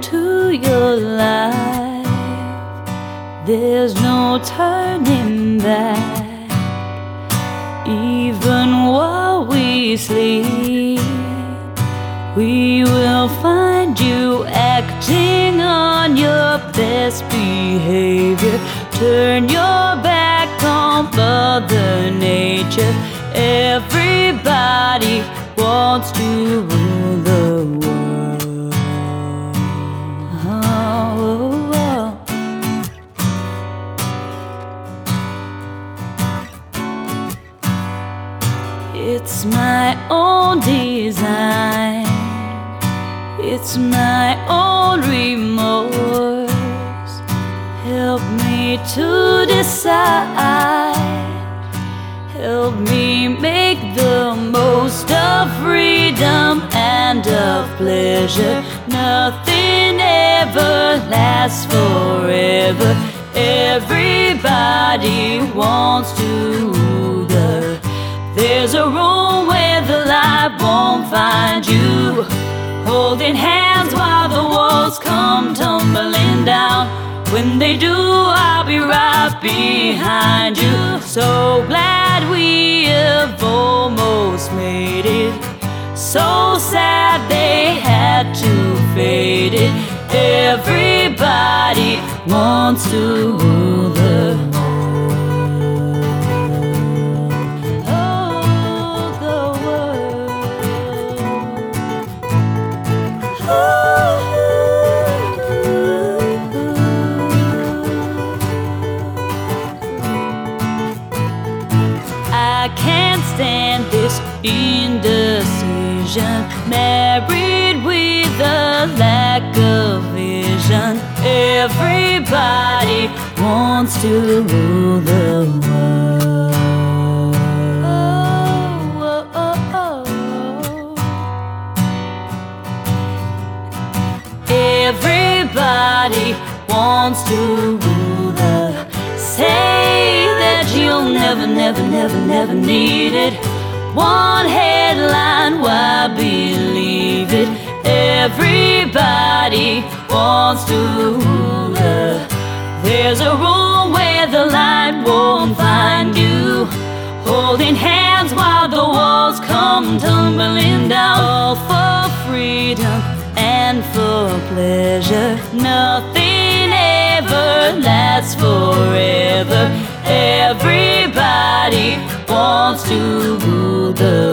into your life, there's no turning back. Even while we sleep, we will find you acting on your best behavior. Turn your back on Mother Nature. Everybody wants to rule the world. It's my own design, it's my own remorse. Help me to decide, help me make the most of freedom and of pleasure. Nothing ever lasts forever. Everybody wants to rule the. There's a room where the light won't find you, holding hands while the walls come tumbling down. When they do, I'll be right behind you. So glad we have almost made it. So sad they had to fade it. Everybody wants to rule the world. I can't stand this indecision, married with a lack of vision. Everybody wants to rule the world. Everybody wants to rule the. Say that you'll never, never, never, never need it. One headline, why believe it? Everybody wants to rule her. There's a room where the light won't find you, holding hands while the walls come tumbling down. All for freedom and for pleasure. Nothing ever lasts forever. Everybody wants to rule the